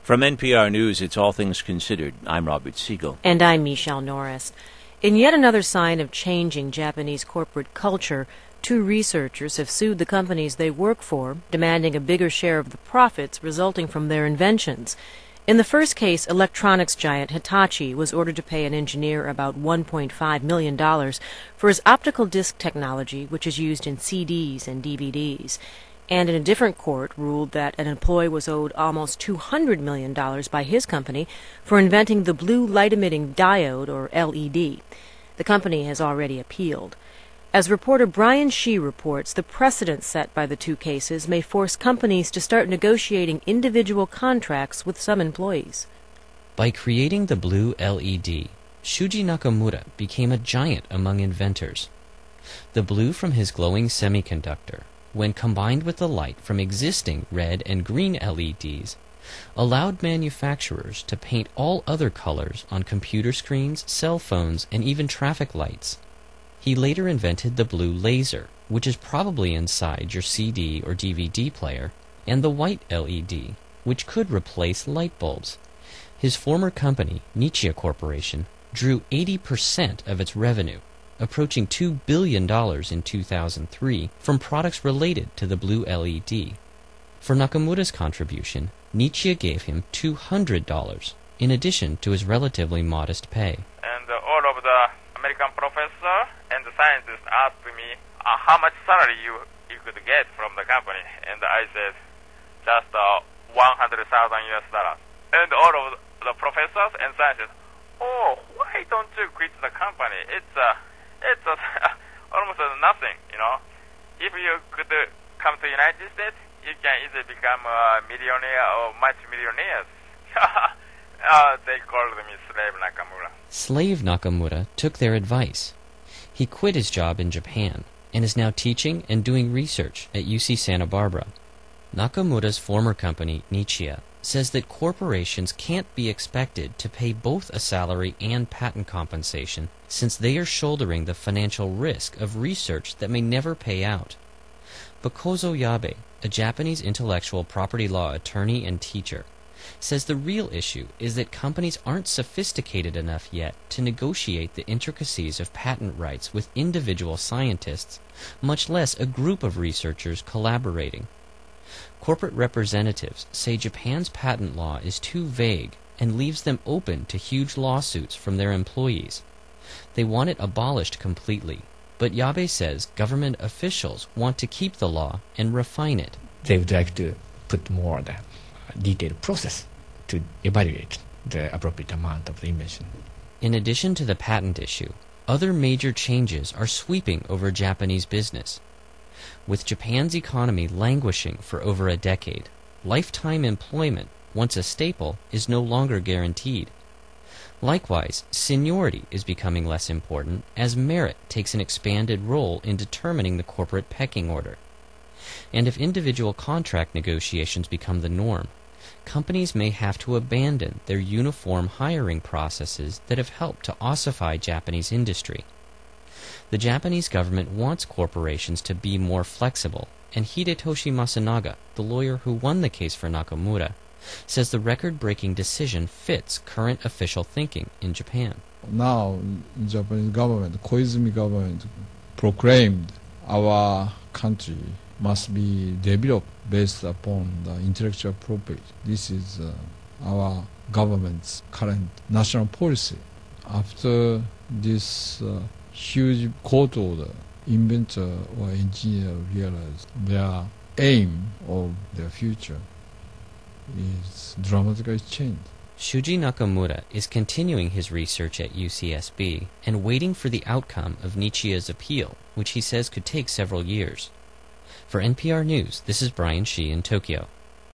From NPR News, it's All Things Considered. I'm Robert Siegel. And I'm Michelle Norris. In yet another sign of changing Japanese corporate culture, 2 researchers have sued the companies they work for, demanding a bigger share of the profits resulting from their inventions. In the first case, electronics giant Hitachi was ordered to pay an engineer about $1.5 million for his optical disc technology, which is used in CDs and DVDs. And in a different court ruled that an employee was owed almost $200 million by his company for inventing the blue light-emitting diode, or LED. The company has already appealed. As reporter Brian Shee reports, the precedent set by the 2 cases may force companies to start negotiating individual contracts with some employees. By creating the blue LED, Shuji Nakamura became a giant among inventors. The blue from his glowing semiconductor, when combined with the light from existing red and green LEDs, allowed manufacturers to paint all other colors on computer screens, cell phones, and even traffic lights. He later invented the blue laser, which is probably inside your CD or DVD player, and the white LED, which could replace light bulbs. His former company, Nichia Corporation, drew 80% of its revenue, approaching $2 billion in 2003, from products related to the blue LED. For Nakamura's contribution, Nichia gave him $200, in addition to his relatively modest pay. And all of the American professors and the scientists asked me how much salary you could get from the company. And I said, just $100,000 US. And all of the professors and scientists, oh, why don't you quit the company? It's almost nothing, you know. If you could come to the United States, you can easily become a millionaire or multi-millionaires. They called me Slave Nakamura. Slave Nakamura took their advice. He quit his job in Japan and is now teaching and doing research at UC Santa Barbara. Nakamura's former company, Nichia, says that corporations can't be expected to pay both a salary and patent compensation since they are shouldering the financial risk of research that may never pay out. But Kozo Yabe, a Japanese intellectual property law attorney and teacher, says the real issue is that companies aren't sophisticated enough yet to negotiate the intricacies of patent rights with individual scientists, much less a group of researchers collaborating. Corporate representatives say Japan's patent law is too vague and leaves them open to huge lawsuits from their employees. They want it abolished completely, but Yabe says government officials want to keep the law and refine it. They would like to put more the detailed process to evaluate the appropriate amount of the invention. In addition to the patent issue, other major changes are sweeping over Japanese business. With Japan's economy languishing for over a decade, lifetime employment, once a staple, is no longer guaranteed. Likewise, seniority is becoming less important as merit takes an expanded role in determining the corporate pecking order. And if individual contract negotiations become the norm, companies may have to abandon their uniform hiring processes that have helped to ossify Japanese industry. The Japanese government wants corporations to be more flexible, and Hidetoshi Masunaga, the lawyer who won the case for Nakamura, says the record-breaking decision fits current official thinking in Japan. Now, Japanese government, Koizumi government, proclaimed our country must be developed based upon the intellectual property. This is our government's current national policy. After this huge court order, inventor or engineer realize their aim of their future is dramatically changed. Shuji Nakamura is continuing his research at UCSB and waiting for the outcome of Nichia's appeal, which he says could take several years. For NPR News, this is Brian Shee in Tokyo.